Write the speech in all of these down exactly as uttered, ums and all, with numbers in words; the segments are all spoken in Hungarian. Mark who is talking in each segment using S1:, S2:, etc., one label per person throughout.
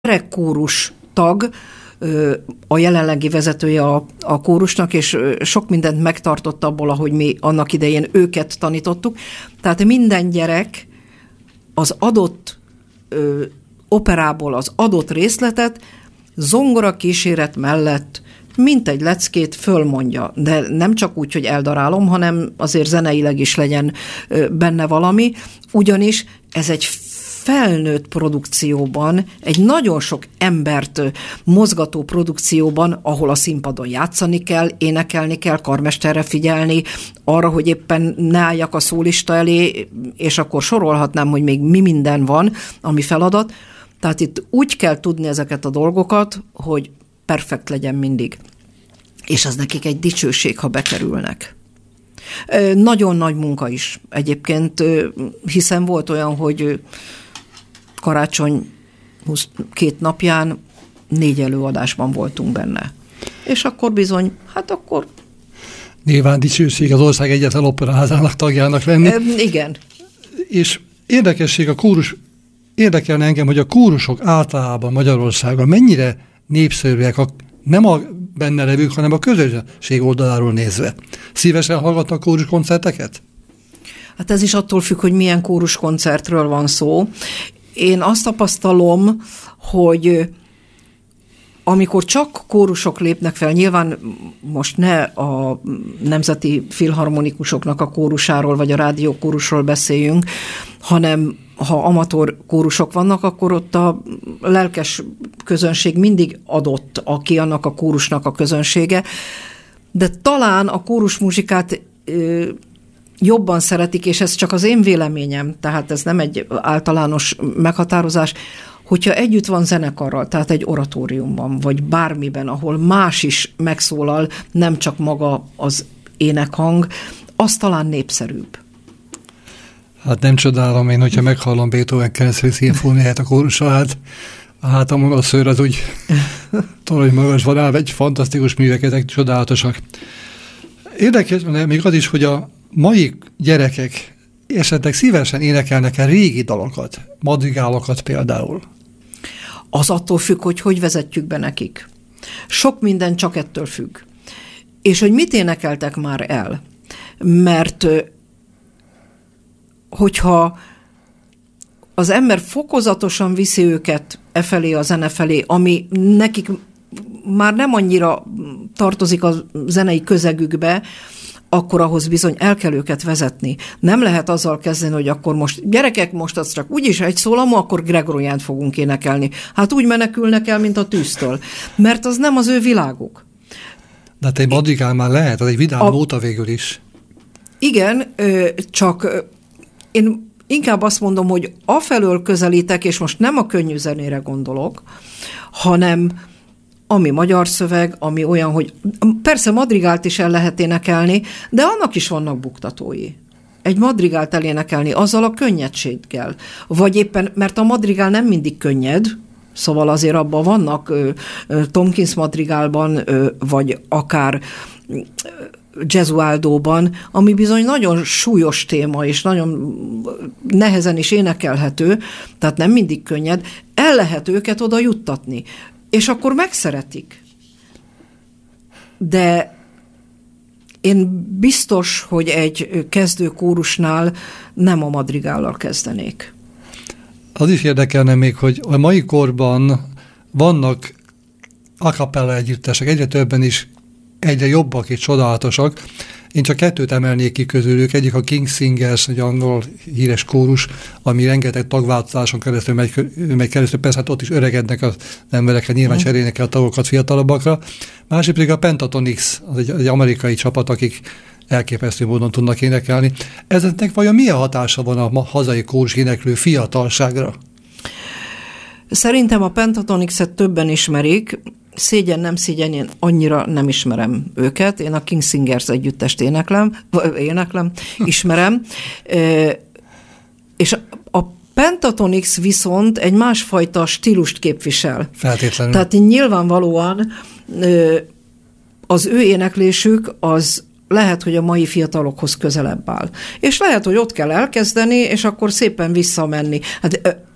S1: gyerekkórus tag, a jelenlegi vezetője a, a kórusnak, és sok mindent megtartott abból, ahogy mi annak idején őket tanítottuk. Tehát minden gyerek az adott ö, operából az adott részletet zongora kíséret mellett mint egy leckét fölmondja, de nem csak úgy, hogy eldarálom, hanem azért zeneileg is legyen benne valami, ugyanis ez egy felnőtt produkcióban, egy nagyon sok embert mozgató produkcióban, ahol a színpadon játszani kell, énekelni kell, karmesterre figyelni, arra, hogy éppen ne álljak a szólista elé, és akkor sorolhatnám, hogy még mi minden van, ami feladat. Tehát itt úgy kell tudni ezeket a dolgokat, hogy perfekt legyen mindig. És az nekik egy dicsőség, ha bekerülnek. Nagyon nagy munka is egyébként, hiszen volt olyan, hogy karácsony két napján négy előadásban voltunk benne. És akkor bizony, hát akkor...
S2: Nyilván dicsőség az ország egyetlen operaházának tagjának lenni.
S1: E, igen.
S2: És érdekesség a kórus, érdekelne engem, hogy a kórusok általában Magyarországon mennyire népszerűek, a, nem a benne levők, hanem a közönség oldaláról nézve. Szívesen hallgatnak kóruskoncerteket?
S1: Hát ez is attól függ, hogy milyen kóruskoncertről van szó. Én azt tapasztalom, hogy amikor csak kórusok lépnek fel, nyilván most ne a nemzeti filharmonikusoknak a kórusáról, vagy a rádiókórusról beszéljünk, hanem ha amatőr kórusok vannak, akkor ott a lelkes közönség mindig adott, aki annak a kórusnak a közönsége, de talán a kórusmuzsikát ö, jobban szeretik, és ez csak az én véleményem, tehát ez nem egy általános meghatározás, hogyha együtt van zenekarral, tehát egy oratóriumban, vagy bármiben, ahol más is megszólal, nem csak maga az énekhang, az talán népszerűbb.
S2: Hát nem csodálom én, hogyha meghallom Beethoven keresztül szimfóniát a kórussal, hát a hátamon a szőr az úgy torony magasban áll, egy fantasztikus művek, ezek csodálatosak. Érdekes, még az is, hogy a mai gyerekek esetleg szívesen énekelnek el régi dalokat, madrigálokat például.
S1: Az attól függ, hogy hogy vezetjük be nekik. Sok minden csak ettől függ. És hogy mit énekeltek már el. Mert hogyha az ember fokozatosan viszi őket e felé, a zene felé, ami nekik már nem annyira tartozik a zenei közegükbe, akkor ahhoz bizony el kell őket vezetni. Nem lehet azzal kezdeni, hogy akkor most, gyerekek, most az csak úgyis egy szólamú, akkor Gregoriánt fogunk énekelni. Hát úgy menekülnek el, mint a tűztől. Mert az nem az ő világuk.
S2: De hát egy madrigál már lehet, az egy vidám nóta végül is.
S1: Igen, csak én inkább azt mondom, hogy afelől közelítek, és most nem a könnyű zenére gondolok, hanem ami magyar szöveg, ami olyan, hogy persze madrigált is el lehet énekelni, de annak is vannak buktatói. Egy madrigált elénekelni azzal a könnyedséggel. Vagy éppen, mert a madrigál nem mindig könnyed, szóval azért abban vannak ö, ö, Tomkins madrigálban, ö, vagy akár ö, Gesualdóban, ami bizony nagyon súlyos téma, és nagyon nehezen is énekelhető, tehát nem mindig könnyed, el lehet őket oda juttatni. És akkor megszeretik. De én biztos, hogy egy kezdő kórusnál nem a madrigállal kezdenék.
S2: Az is érdekelne még, hogy a mai korban vannak a cappella együttesek, egyre többen is, egyre jobbak és csodálatosak. Én csak kettőt emelnék ki közülük. Egyik a King Singers, egy angol híres kórus, ami rengeteg tagváltozáson keresztül megy, megy keresztül. Persze hát ott is öregednek az emberekre, nyilván mm. cserélnek el a tagokat fiatalabbakra. Másik pedig a Pentatonix, az egy, egy amerikai csapat, akik elképesztő módon tudnak énekelni. Ezeknek vajon milyen hatása van a hazai kórus éneklő fiatalságra?
S1: Szerintem a Pentatonixet többen ismerik. Szégyen, nem szégyen, én annyira nem ismerem őket. Én a King Singers együttest éneklem, éneklem, ismerem. És a Pentatonix viszont egy másfajta stílust képvisel.
S2: Feltétlenül.
S1: Tehát nyilvánvalóan az ő éneklésük az lehet, hogy a mai fiatalokhoz közelebb áll. És lehet, hogy ott kell elkezdeni, és akkor szépen visszamenni. Hát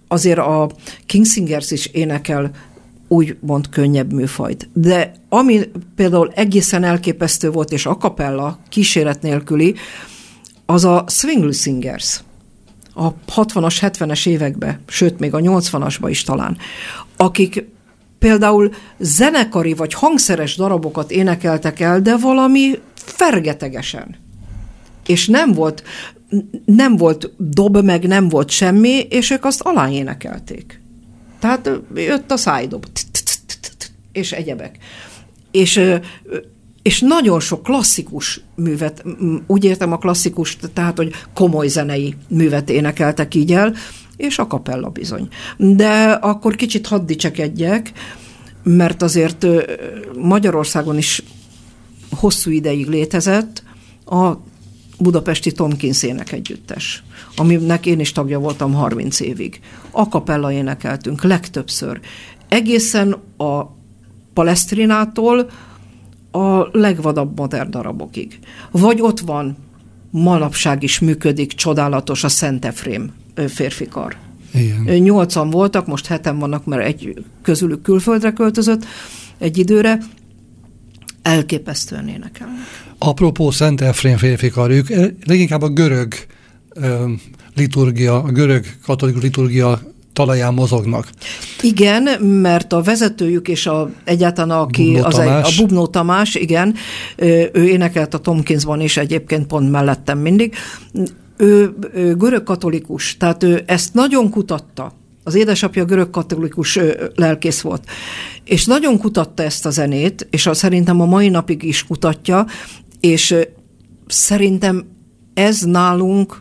S1: azért a King Singers is énekel úgymond könnyebb műfajt. De ami például egészen elképesztő volt, és a cappella kíséret nélküli, az a Swingle Singers. A hatvanas, hetvenes években, sőt, még a nyolcvanasban is talán, akik például zenekari vagy hangszeres darabokat énekeltek el, de valami fergetegesen. És nem volt, nem volt dob, meg nem volt semmi, és ők azt aláénekelték. Tehát jött a szájdob, és egyebek. És, és nagyon sok klasszikus művet, úgy értem a klasszikus, tehát, hogy komoly zenei művet énekeltek így el, és a cappella bizony. De akkor kicsit hadd dicsekedjek, mert azért Magyarországon is hosszú ideig létezett a budapesti Tomkins énekegyüttes, aminek én is tagja voltam harminc évig. A cappella énekeltünk legtöbbször. Egészen a Palesztrinától a legvadabb modern darabokig. Vagy ott van, manapság is működik, csodálatos a Szent Efrém férfikar. Igen. Nyolcan voltak, most heten vannak, mert egy közülük külföldre költözött egy időre. Elképesztően énekelnek.
S2: Apropó Szent Efrém férfikar, ők leginkább a görög ö, liturgia, a görög katolikus liturgia talaján mozognak.
S1: Igen, mert a vezetőjük és a, egyáltalán aki
S2: Bubnó
S1: az egy, a Bubnó Tamás, igen, ő énekelt a Tomkinsban is, egyébként pont mellettem mindig. Ő, ő görög katolikus, tehát ő ezt nagyon kutatta. Az édesapja görög katolikus lelkész volt. És nagyon kutatta ezt a zenét, és a, szerintem a mai napig is kutatja, és szerintem ez nálunk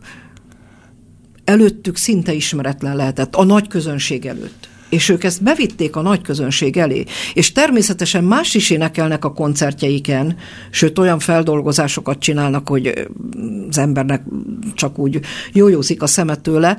S1: előttük szinte ismeretlen lehetett, a nagy közönség előtt. És ők ezt bevitték a nagy közönség elé. És természetesen más is énekelnek a koncertjeiken, sőt olyan feldolgozásokat csinálnak, hogy az embernek csak úgy jójózik a szeme tőle,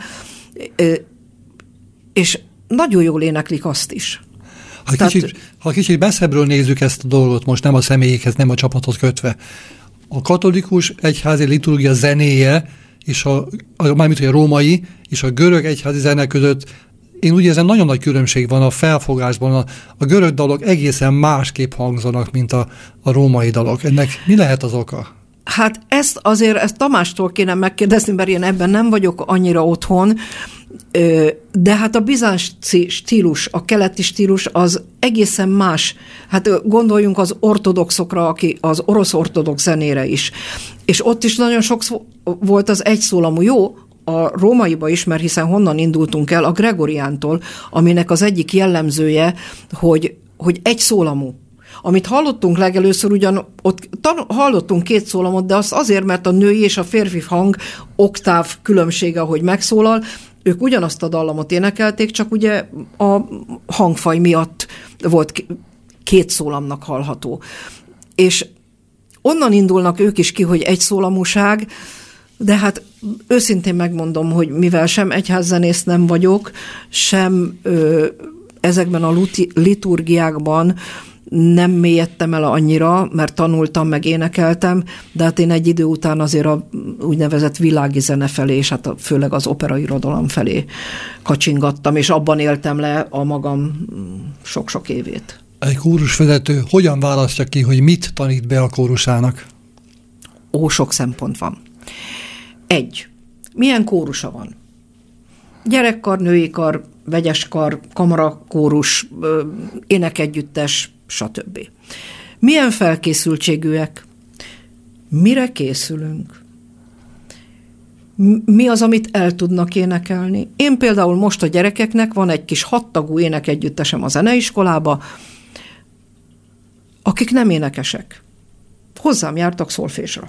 S1: és nagyon jól éneklik azt is.
S2: Ha
S1: Tehát,
S2: kicsit, ha kicsit messzebbről nézzük ezt a dolgot, most nem a személyekhez, nem a csapathoz kötve. A katolikus egyházi liturgia zenéje, és a, a, mármint a római, és a görög egyházi zene között én úgy érzem, nagyon nagy különbség van a felfogásban. A, a görög dalok egészen másképp hangzanak, mint a, a római dalok. Ennek mi lehet az oka?
S1: Hát ezt azért ezt Tamástól kéne megkérdezni, mert én ebben nem vagyok annyira otthon, de hát a bizánci stílus, a keleti stílus az egészen más. Hát gondoljunk az ortodoxokra, aki az orosz ortodox zenére is. És ott is nagyon sok volt az egyszólamú. Jó, a rómaiba is, mert hiszen honnan indultunk el, a Gregoriántól, aminek az egyik jellemzője, hogy, hogy egyszólamú. Amit hallottunk legelőször, ugyan ott tan- hallottunk két szólamot, de az azért, mert a női és a férfi hang oktáv különbsége, ahogy megszólal, ők ugyanazt a dallamot énekelték, csak ugye a hangfaj miatt volt két szólamnak hallható. És onnan indulnak ők is ki, hogy egy szólamúság, de hát őszintén megmondom, hogy mivel sem egyházzenész nem vagyok, sem ö, ezekben a luti- liturgiákban nem mélyedtem el annyira, mert tanultam, meg énekeltem, de hát én egy idő után azért a úgynevezett világi zene felé, és hát főleg az operairodalom felé kacsingattam, és abban éltem le a magam sok-sok évét.
S2: Egy kórusvezető hogyan választja ki, hogy mit tanít be a kórusának?
S1: Ó, sok szempont van. Egy. Milyen kórusa van? Gyerekkar, női kar, vegyes kar, kamarakórus, énekegyüttes, stb. Milyen felkészültségűek? Mire készülünk? Mi az, amit el tudnak énekelni? Én például most a gyerekeknek van egy kis hattagú énekegyüttesem a zeneiskolába, akik nem énekesek. Hozzám jártak szolfésra.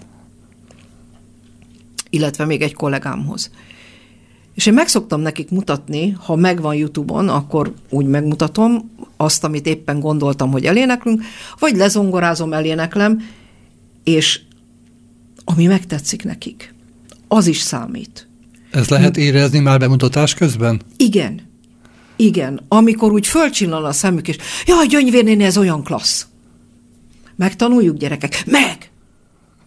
S1: Illetve még egy kollégámhoz. És én meg szoktam nekik mutatni, ha megvan YouTube-on, akkor úgy megmutatom azt, amit éppen gondoltam, hogy eléneklünk, vagy lezongorázom, eléneklem, és ami megtetszik nekik, az is számít.
S2: Ez lehet érezni már bemutatás közben?
S1: Igen. Igen. Amikor úgy fölcsillan a szemük, és jaj, Gyöngyvér néni, ez olyan klassz. Megtanuljuk, gyerekek? Meg!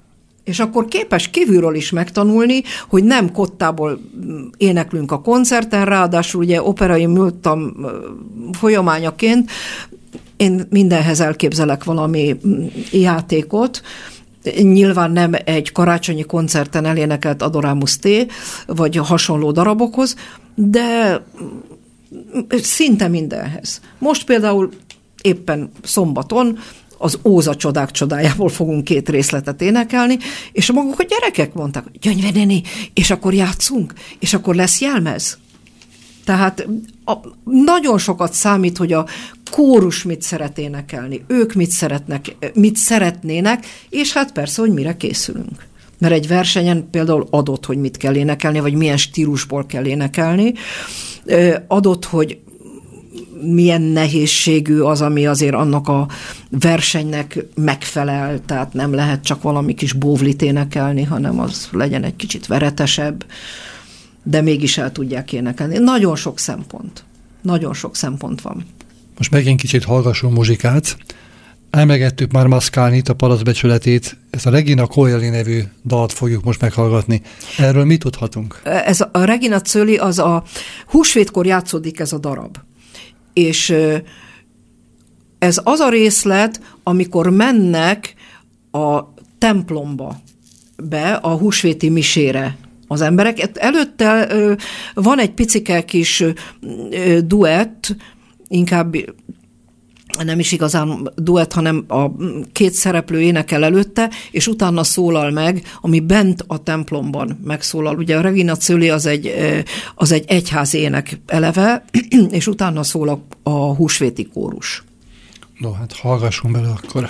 S1: És akkor képes kívülről is megtanulni, hogy nem kottából éneklünk a koncerten, ráadásul ugye operai műtam folyamányaként én mindenhez elképzelek valami játékot, nyilván nem egy karácsonyi koncerten elénekelt Adoramus T, vagy hasonló darabokhoz, de szinte mindenhez. Most például éppen szombaton az Óza csodák csodájából fogunk két részletet énekelni, és maguk a gyerekek mondták, Gyöngyve néni, és akkor játszunk, és akkor lesz jelmez. Tehát a, nagyon sokat számít, hogy a kórus mit szeret énekelni, ők mit szeretnek, mit szeretnének, és hát persze, hogy mire készülünk. Mert egy versenyen például adott, hogy mit kell énekelni, vagy milyen stílusból kell énekelni, adott, hogy milyen nehézségű az, ami azért annak a versenynek megfelel, tehát nem lehet csak valami kis bóvlit énekelni, hanem az legyen egy kicsit veretesebb, de mégis el tudják énekelni. Nagyon sok szempont. Nagyon sok szempont van.
S2: Most megint kicsit hallgassunk muzsikát. Elmegettük már Mascagnyt, a Parasztbecsületét, ezt a Regina Coeli nevű dalt fogjuk most meghallgatni. Erről mit tudhatunk?
S1: Ez a Regina Coeli, az a húsvétkor játszódik ez a darab. És ez az a részlet, amikor mennek a templomba be a húsvéti misére az emberek. Előtte van egy picike kis duett, inkább nem is igazán duett, hanem a két szereplő énekel előtte, és utána szólal meg, ami bent a templomban megszólal. Ugye a Regina Coeli az egy, az egy egyház ének eleve, és utána szól a, a húsvéti kórus.
S2: No, hát hallgassunk bele akkor.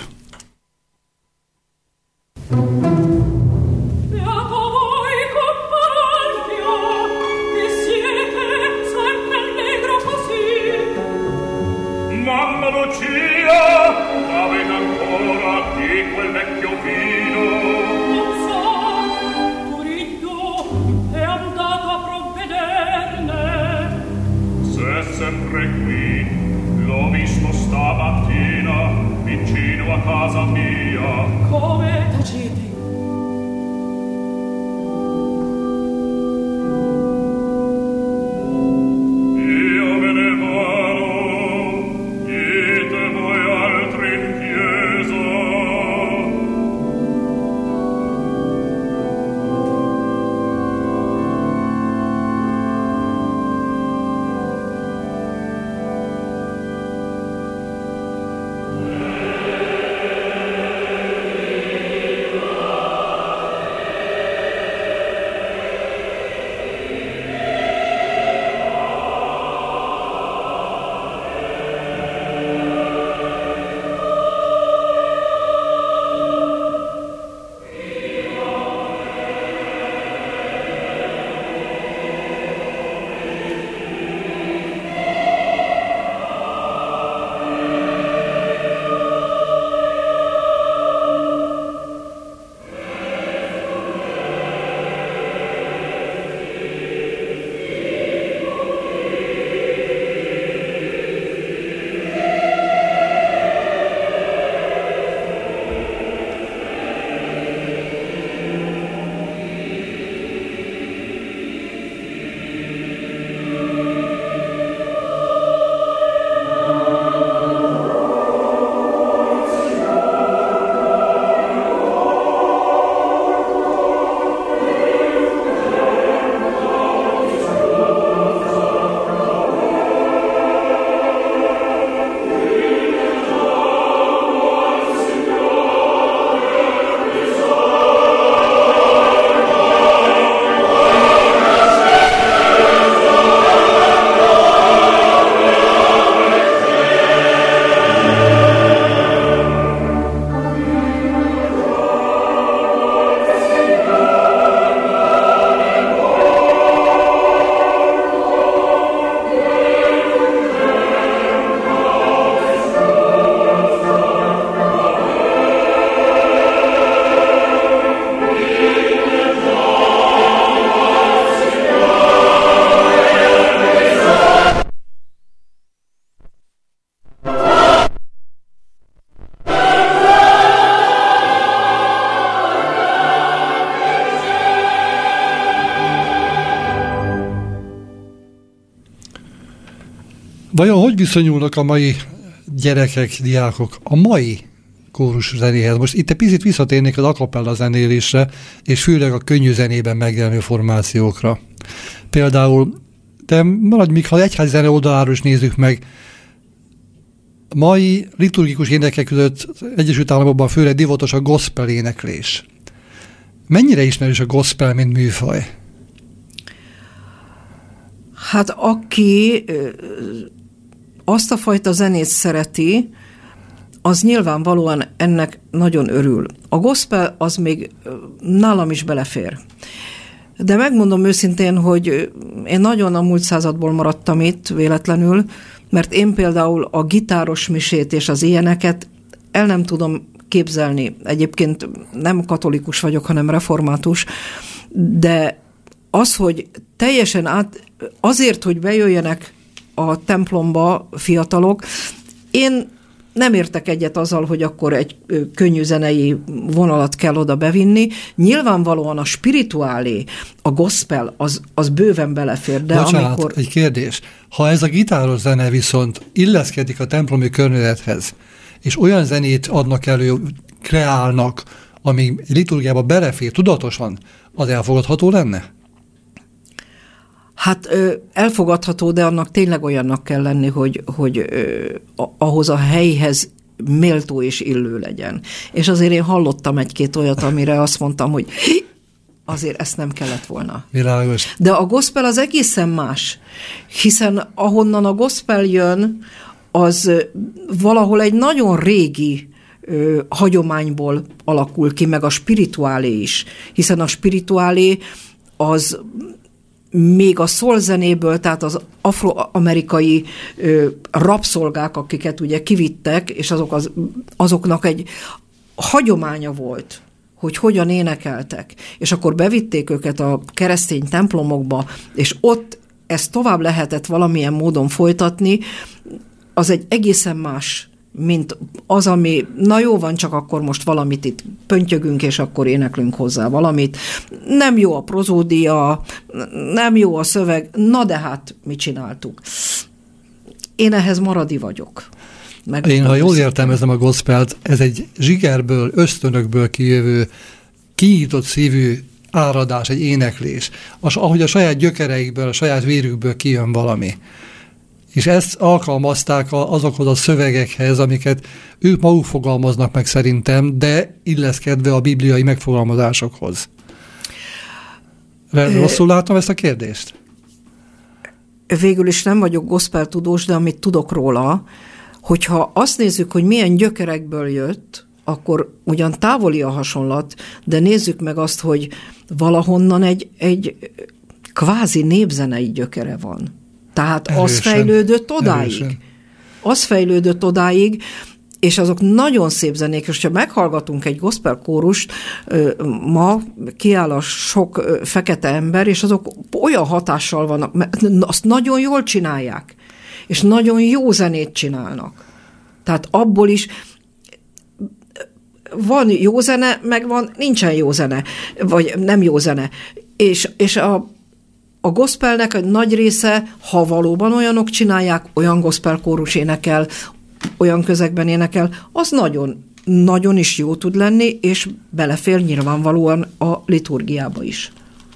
S3: Mamma Lucia, avete ancora di quel vecchio vino?
S4: Non so, Turiddu è andato a provvederne.
S3: Se è sempre qui, l'ho visto stamattina, vicino a casa mia.
S4: Come tacete?
S3: Io me ne vado. Dite voi altri in chiesa.
S4: Viva
S2: Vajon hogy viszonyulnak a mai gyerekek, diákok a mai kórus zenéhez? Most itt egy picit visszatérnék az a cappella zenélésre, és főleg a könnyű zenében megjelenő formációkra. Például, de maradj még, ha egyházi zene oldaláról is nézzük meg, mai liturgikus énekek között Egyesült Államokban főleg divatos a gospel éneklés. Mennyire ismerős a gospel, mint műfaj?
S1: Hát aki azt a fajta zenét szereti, az nyilvánvalóan ennek nagyon örül. A gospel az még nálam is belefér. De megmondom őszintén, hogy én nagyon a múlt századból maradtam itt véletlenül, mert én például a gitáros misét és az ilyeneket el nem tudom képzelni. Egyébként nem katolikus vagyok, hanem református, de az, hogy teljesen át, azért, hogy bejöjjenek a templomba fiatalok, én nem értek egyet azzal, hogy akkor egy könnyű zenei vonalat kell oda bevinni. Nyilvánvalóan a spirituálé, a gospel, az, az bőven belefér. De
S2: Bocsánat,
S1: amikor...
S2: egy kérdés. Ha ez a gitáros zene viszont illeszkedik a templomi környezethez, és olyan zenét adnak elő, kreálnak, ami liturgiába belefér tudatosan, az elfogadható lenne?
S1: Hát elfogadható, de annak tényleg olyannak kell lenni, hogy, hogy ahhoz a helyhez méltó és illő legyen. És azért én hallottam egy-két olyat, amire azt mondtam, hogy azért ezt nem kellett volna.
S2: Világos.
S1: De a gospel az egészen más, hiszen ahonnan a gospel jön, az valahol egy nagyon régi ö, hagyományból alakul ki, meg a spirituálé is, hiszen a spirituálé az még a szolzenéből, tehát az afroamerikai ö, rabszolgák, akiket ugye kivittek, és azok az, azoknak egy hagyománya volt, hogy hogyan énekeltek. És akkor bevitték őket a keresztény templomokba, és ott ezt tovább lehetett valamilyen módon folytatni, az egy egészen más, mint az, ami, na jó van, csak akkor most valamit itt pöntyögünk, és akkor éneklünk hozzá valamit. Nem jó a prozódia, nem jó a szöveg, na de hát mit csináltuk? Én ehhez maradi vagyok.
S2: Meg Én, ha jól értelmezem a gospelt, ez egy zsigerből, ösztönökből kijövő, kinyitott szívű áradás, egy éneklés. Az, ahogy a saját gyökereikből, a saját vérükből kijön valami. És ezt alkalmazták azokhoz a szövegekhez, amiket ők maguk fogalmaznak meg szerintem, de illeszkedve a bibliai megfogalmazásokhoz. Rosszul látom ezt a kérdést?
S1: Végül is nem vagyok gospel tudós, de amit tudok róla, hogyha azt nézzük, hogy milyen gyökerekből jött, akkor ugyan távoli a hasonlat, de nézzük meg azt, hogy valahonnan egy, egy kvázi népzenei gyökere van. Tehát erősen, az fejlődött odáig. Erősen. Az fejlődött odáig, és azok nagyon szép zenék, és ha meghallgatunk egy gospel kórust, ma kiáll a sok fekete ember, és azok olyan hatással vannak, mert azt nagyon jól csinálják, és nagyon jó zenét csinálnak. Tehát abból is van jó zene, meg van, nincsen jó zene, vagy nem jó zene. És, és a A gospelnek egy nagy része, ha valóban olyanok csinálják, olyan gospel kórus énekel, olyan közegben énekel, az nagyon, nagyon is jó tud lenni, és belefér nyilvánvalóan a liturgiába is.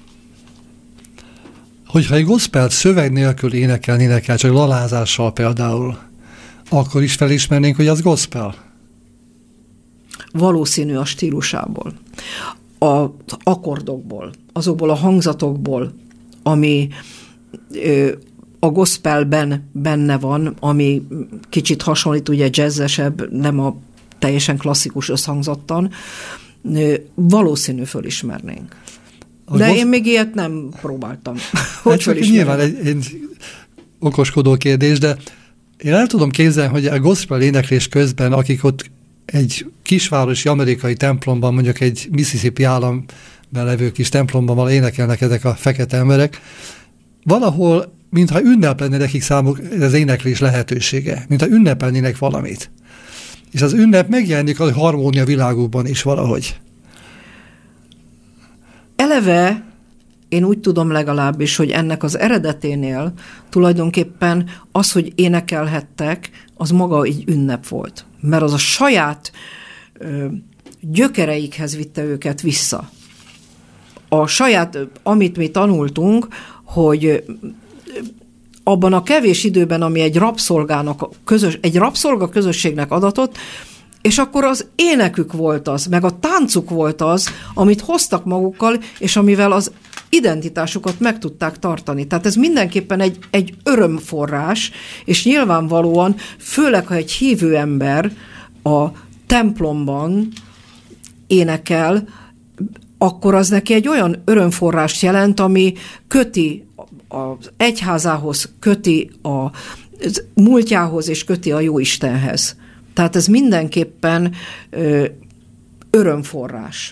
S2: Hogyha egy gospelt szöveg nélkül énekelnének el, csak lalázással például, akkor is felismernénk, hogy az gospel?
S1: Valószínű a stílusából, az akkordokból, azokból a hangzatokból, ami ö, a gospelben benne van, ami kicsit hasonlít, ugye jazzesebb, nem a teljesen klasszikus összhangzattan, ö, valószínű fölismernénk. A De gosp... én még ilyet nem próbáltam.
S2: Hát csak nyilván egy, egy okoskodó kérdés, de én el tudom képzelni, hogy a gospel éneklés közben, akik ott egy kisvárosi amerikai templomban, mondjuk egy Mississippi állam levő kis templomban valahol énekelnek ezek a fekete emberek, valahol, mintha ünnepelne nekik számuk ez éneklés lehetősége, mintha ünnepelnének valamit. És az ünnep megjelenik a harmónia világukban is valahogy.
S1: Eleve én úgy tudom legalábbis, hogy ennek az eredeténél tulajdonképpen az, hogy énekelhettek, az maga egy ünnep volt. Mert az a saját ö, gyökereikhez vitte őket vissza. A saját, amit mi tanultunk, hogy abban a kevés időben, ami egy rabszolgának, közös, egy rabszolga közösségnek adatott, és akkor az énekük volt az, meg a táncuk volt az, amit hoztak magukkal, és amivel az identitásukat meg tudták tartani. Tehát ez mindenképpen egy, egy örömforrás, és nyilvánvalóan, főleg, ha egy hívő ember a templomban énekel, akkor az neki egy olyan örömforrást jelent, ami köti az egyházához, köti a múltjához, és köti a Jóistenhez. Tehát ez mindenképpen ö, örömforrás.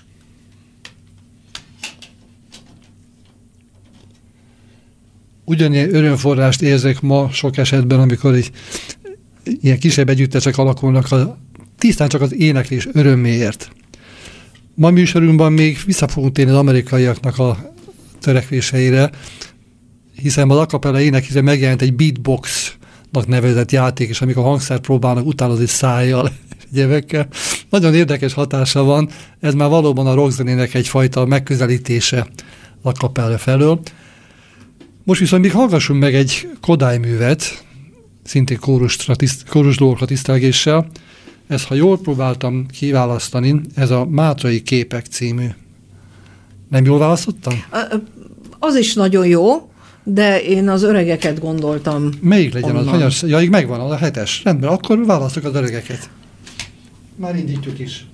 S2: Ugyanilyen örömforrást érzek ma sok esetben, amikor egy, ilyen kisebb együttesek alakulnak, a, tisztán csak az éneklés öröméért. Ma műsorunkban még vissza fogunk térni az amerikaiaknak a törekvéseire, hiszen az a cappella éneklésre megjelent egy beatboxnak nevezett játék, és amikor a hangszert próbálnak utánozni szájjal, egyébekkel. Nagyon érdekes hatása van, ez már valóban a rockzenének egyfajta megközelítése a cappella felől. Most viszont még hallgassunk meg egy Kodály művet, szintén kórusra, tiszt, kórus dolgokra tisztelgéssel. Ez, ha jól próbáltam kiválasztani, ez a Mátrai Képek című. Nem jól választottam?
S1: Az is nagyon jó, de én az öregeket gondoltam.
S2: Melyik legyen
S1: onnan.
S2: az? Hanyas? Ja, így megvan a hetes. Rendben, akkor választok az öregeket. Már indítjuk is.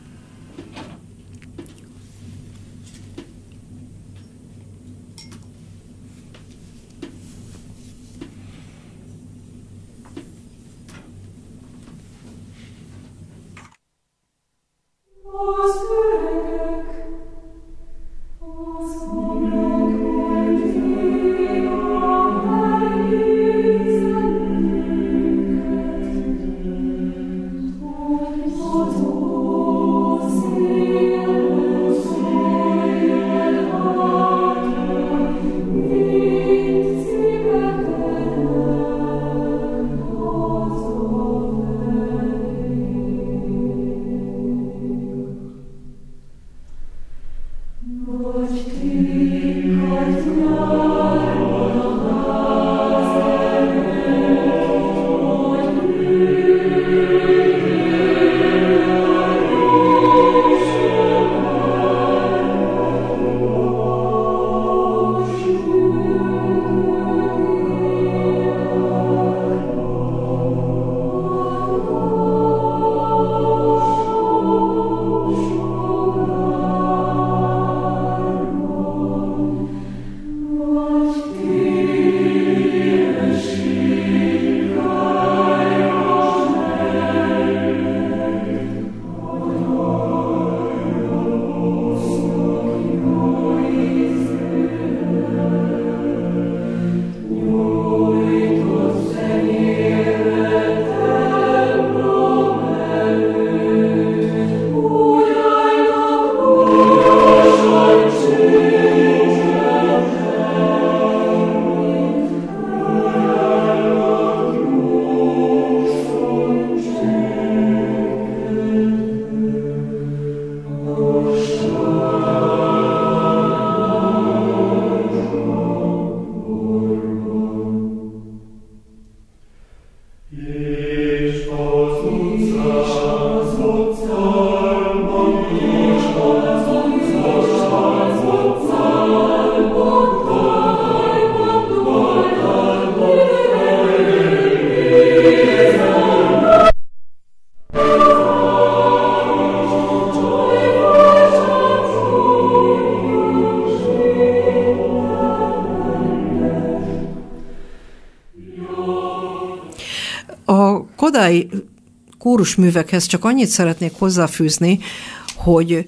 S1: Kodály kórusművekhez csak annyit szeretnék hozzáfűzni, hogy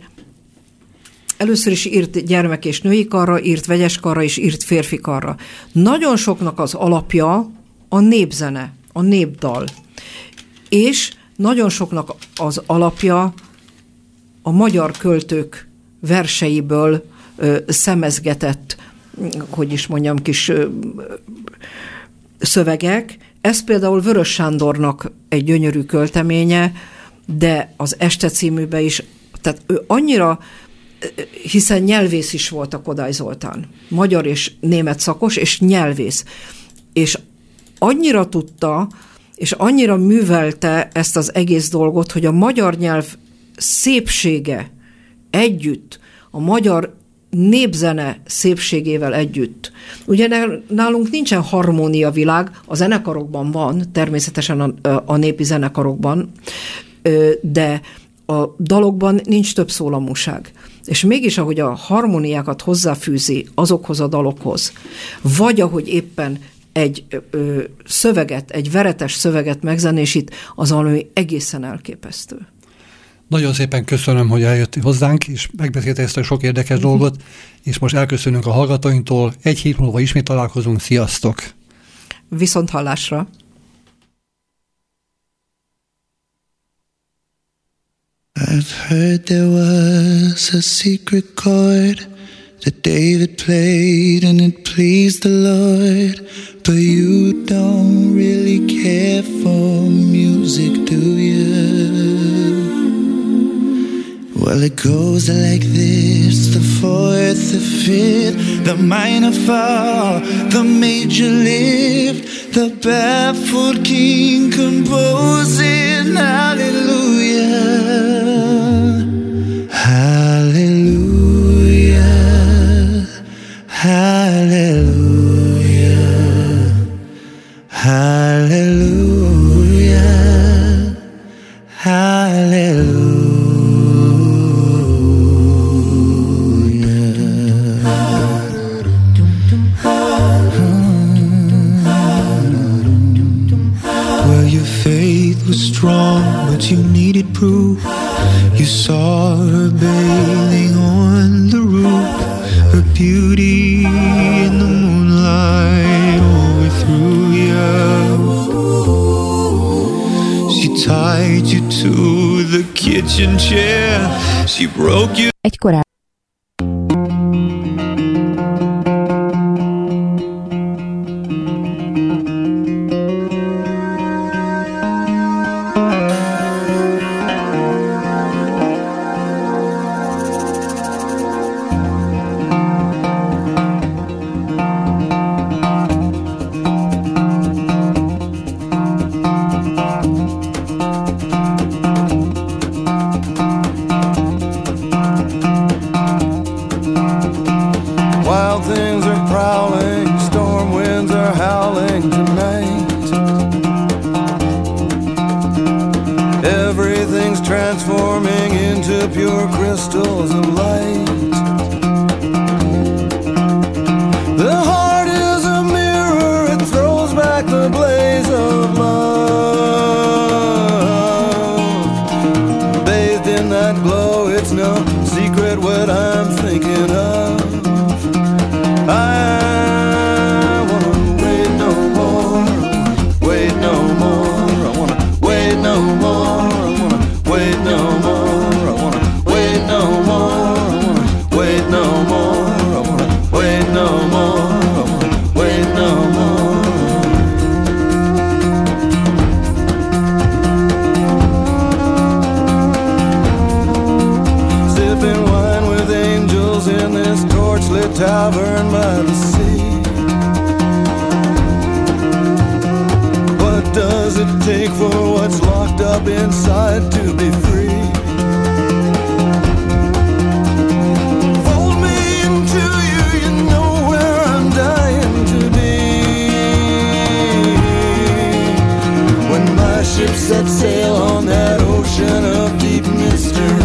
S1: először is írt gyermek és női karra, írt vegyes karra és írt férfi karra. Nagyon soknak az alapja a népzene, a népdal. És nagyon soknak az alapja a magyar költők verseiből szemezgetett, hogy is mondjam, kis szövegek. Ez például Vörös Sándornak egy gyönyörű költeménye, de az Este címűbe is, tehát ő annyira, hiszen nyelvész is volt a Kodály Zoltán, magyar és német szakos, és nyelvész, és annyira tudta, és annyira művelte ezt az egész dolgot, hogy a magyar nyelv szépsége együtt, a magyar népzene szépségével együtt. Ugye nálunk nincsen harmónia világ, a zenekarokban van, természetesen a, a népi zenekarokban, de a dalokban nincs több szólamúság. És mégis, ahogy a harmóniákat hozzáfűzi azokhoz a dalokhoz, vagy ahogy éppen egy ö, szöveget, egy veretes szöveget megzenésít, az valami egészen elképesztő.
S2: Nagyon szépen köszönöm, hogy eljött hozzánk, és megbeszélte ezt a sok érdekes dolgot, és most elköszönünk a hallgatóinktól. Egy hét múlva ismét találkozunk. Sziasztok!
S1: Viszont hallásra!
S5: I've heard there was a secret chord that David played and it pleased the Lord, but you don't really care for music, do you? Well, it goes like this: the fourth, the fifth, the minor fall, the major lift, the baffled king composing hallelujah, hallelujah, hallelujah, hallelujah, hallelujah. Strong, but you needed proof. You saw her bathing on the roof, her beauty in the moonlight overthrew you. She tied you to the kitchen chair. She broke you.
S6: Egy korábbi
S7: tavern by the sea. What does it take for what's locked up inside to be free? Fold me into you, you know where I'm dying to be. When my ship sets sail on that ocean of deep mystery,